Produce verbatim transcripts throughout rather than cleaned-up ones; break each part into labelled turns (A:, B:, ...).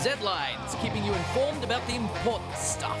A: Z-Lines, keeping you informed about the important stuff.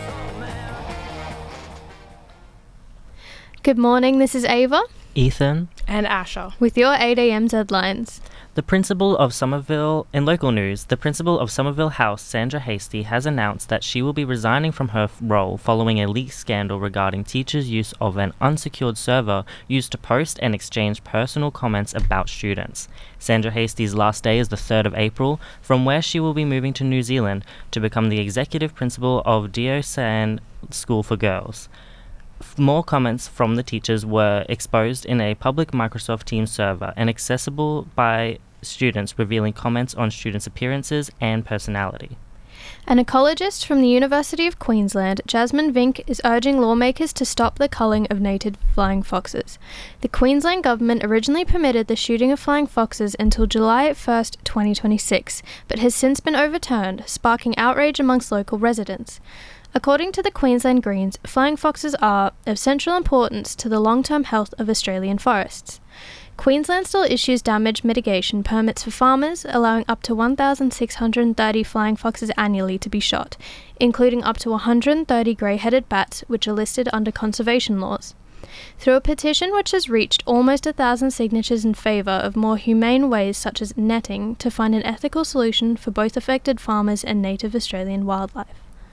B: Good morning, this is Ava.
C: Ethan.
D: And Asher.
B: With your eight a.m. Z-Lines.
C: The principal of Somerville, in local news, the principal of Somerville House, Sandra Hasty, has announced that she will be resigning from her role following a leak scandal regarding teachers' use of an unsecured server used to post and exchange personal comments about students. Sandra Hasty's last day is the third of April, from where she will be moving to New Zealand to become the executive principal of Diosan School for Girls. More comments from the teachers were exposed in a public Microsoft Teams server and accessible by students, revealing comments on students' appearances and personality.
B: An ecologist from the University of Queensland, Jasmine Vink, is urging lawmakers to stop the culling of native flying foxes. The Queensland government originally permitted the shooting of flying foxes until July first, twenty twenty-six, but has since been overturned, sparking outrage amongst local residents. According to the Queensland Greens, flying foxes are of central importance to the long-term health of Australian forests. Queensland still issues damage mitigation permits for farmers, allowing up to one thousand six hundred thirty flying foxes annually to be shot, including up to one hundred thirty grey-headed bats, which are listed under conservation laws. Through a petition which has reached almost a thousand signatures in favour of more humane ways such as netting to find an ethical solution for both affected farmers and native Australian wildlife.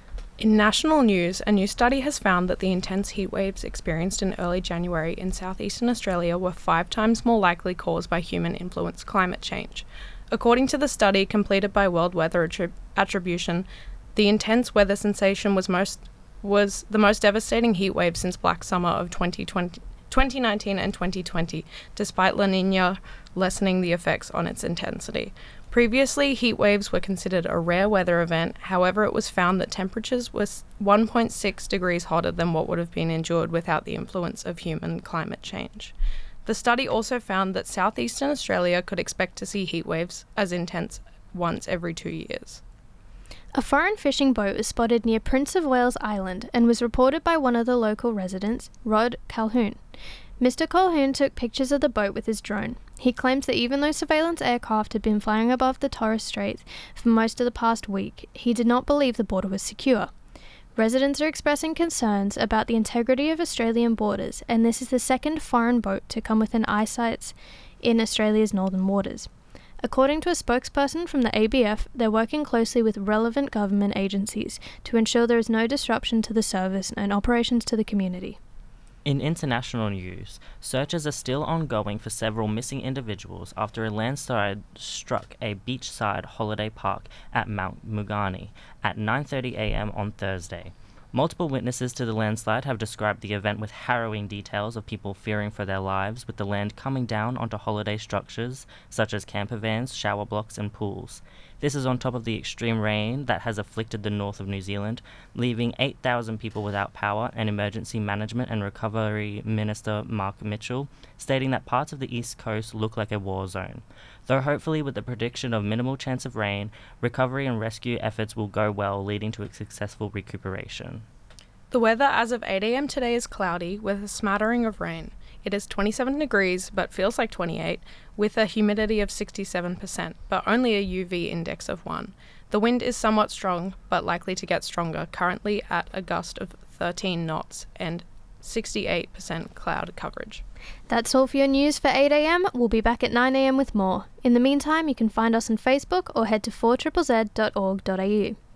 D: In national news, a new study has found that the intense heat waves experienced in early January in southeastern Australia were five times more likely caused by human-influenced climate change. According to the study completed by World Weather Attrib- Attribution, the intense weather sensation was most was the most devastating heat wave since Black Summer of twenty twenty, twenty nineteen and twenty twenty, despite La Niña lessening the effects on its intensity. Previously, heat waves were considered a rare weather event. However, it was found that temperatures were one point six degrees hotter than what would have been endured without the influence of human climate change. The study also found that southeastern Australia could expect to see heat waves as intense once every two years.
B: A foreign fishing boat was spotted near Prince of Wales Island and was reported by one of the local residents, Rod Calhoun. Mister Calhoun took pictures of the boat with his drone. He claims that even though surveillance aircraft had been flying above the Torres Strait for most of the past week, he did not believe the border was secure. Residents are expressing concerns about the integrity of Australian borders, and this is the second foreign boat to come within eyesight in Australia's northern waters. According to a spokesperson from the A B F, they're working closely with relevant government agencies to ensure there is no disruption to the service and operations to the community.
C: In international news, searches are still ongoing for several missing individuals after a landslide struck a beachside holiday park at Mount Mugani at nine thirty a.m. on Thursday. Multiple witnesses to the landslide have described the event with harrowing details of people fearing for their lives, with the land coming down onto holiday structures such as camper vans, shower blocks and pools. This is on top of the extreme rain that has afflicted the north of New Zealand, leaving eight thousand people without power, and Emergency Management and Recovery Minister Mark Mitchell stating that parts of the east coast look like a war zone. Though hopefully with the prediction of minimal chance of rain, recovery and rescue efforts will go well, leading to a successful recuperation.
D: The weather as of eight a.m. today is cloudy with a smattering of rain. It is twenty-seven degrees but feels like twenty-eight, with a humidity of sixty-seven percent, but only a U V index of one. The wind is somewhat strong, but likely to get stronger, currently at a gust of thirteen knots and sixty-eight percent cloud coverage.
B: That's all for your news for eight a.m. We'll be back at nine a.m. with more. In the meantime, you can find us on Facebook or head to four Z Z Z dot org dot a u.